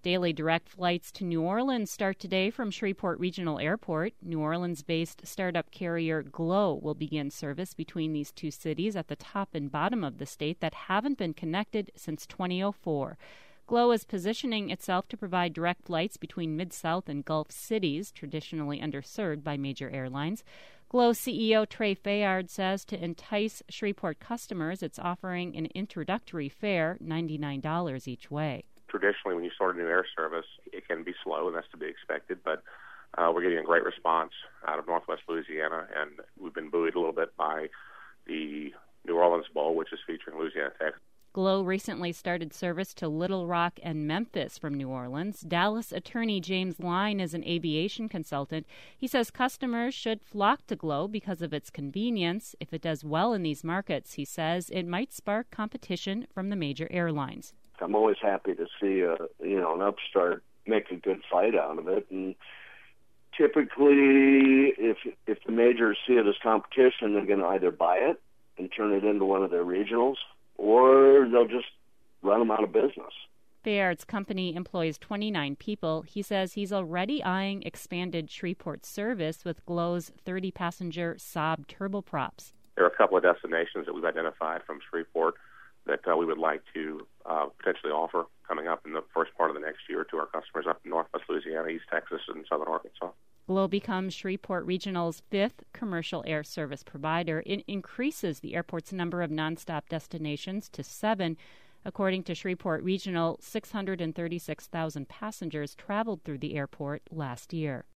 Daily direct flights to New Orleans start today from Shreveport Regional Airport. New Orleans-based startup carrier Glo will begin service between these two cities at the top and bottom of the state that haven't been connected since 2004. Glo is positioning itself to provide direct flights between Mid-South and Gulf cities, traditionally underserved by major airlines. Glo CEO Trey Fayard says to entice Shreveport customers, it's offering an introductory fare, $99 each way. Traditionally, when you start a new air service, it can be slow, and that's to be expected, but we're getting a great response out of Northwest Louisiana, and we've been buoyed a little bit by the New Orleans Bowl, which is featuring Louisiana Tech. Glo recently started service to Little Rock and Memphis from New Orleans. Dallas attorney James Line is an aviation consultant. He says customers should flock to Glo because of its convenience. If it does well in these markets, he says, it might spark competition from the major airlines. I'm always happy to see an upstart make a good fight out of it, and typically, if the majors see it as competition, they're going to either buy it and turn it into one of their regionals, or they'll just run them out of business. Fayard's company employs 29 people. He says he's already eyeing expanded Shreveport service with Glo's 30-passenger Saab turboprops. There are a couple of destinations that we've identified from Shreveport that we would like to potentially offer coming up in the first part of the next year to our customers up in Northwest Louisiana, East Texas, and Southern Arkansas. Glo becomes Shreveport Regional's fifth commercial air service provider. It increases the airport's number of nonstop destinations to 7. According to Shreveport Regional, 636,000 passengers traveled through the airport last year.